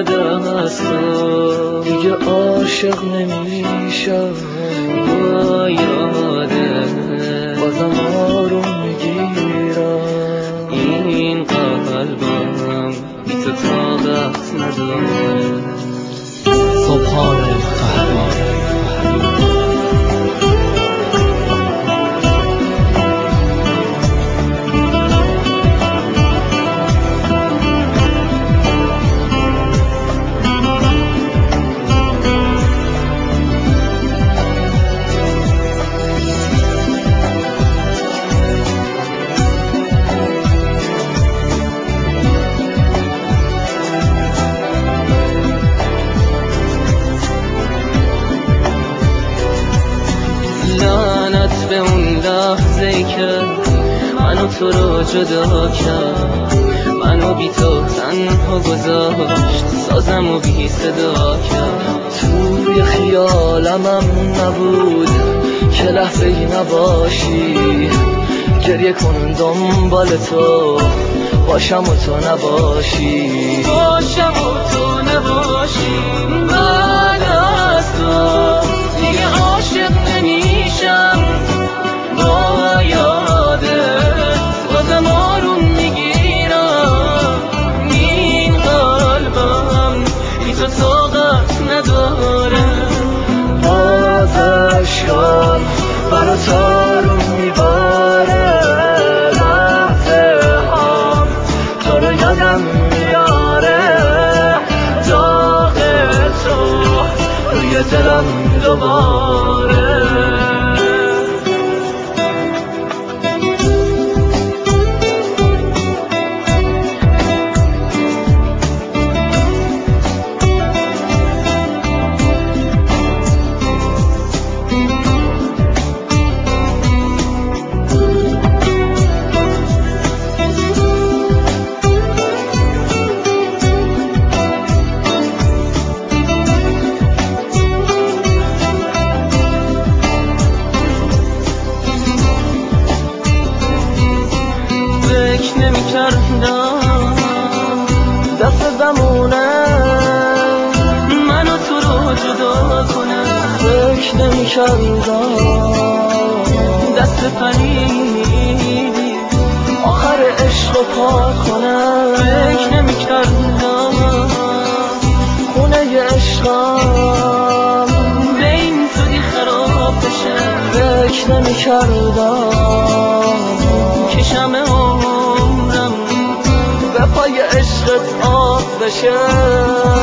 از تو دیگه عاشق نمیشم با یاده بازم آروم میگیرم این قلبم بی تو طاقت نداره صبحان قهوه لعنت به اون لحظه‌ای که منو تو رو جدا کرد، منو بی تو تنها گذاشت، سازمو بی صدا کرد. توی خیالمم نبود که لحظه ای نباشی، گریه کن دنبال تو باشم و تو نباشی، باشم و تو نباشی. بعد از تو دیگه عاشق نمیشم با یادت بازم آروم میگیرم این قلبم بی تو طاقت نداره. آتشکان برات آروم میباره، لحظه هم تو رو یادم میاره، داغ تو روی دلم دوباره. فکر نمی‌کردم دست بمونه منو تو رو جدا کنه، فکر نمی‌کردم دست پریدی آخر عشق رو پاک کنه، فکر نمی‌کردم خونه عشقم به این زودی خراب بشه، فکر نمی‌کردم که شمع عمرم به پای عشقت آب بشه.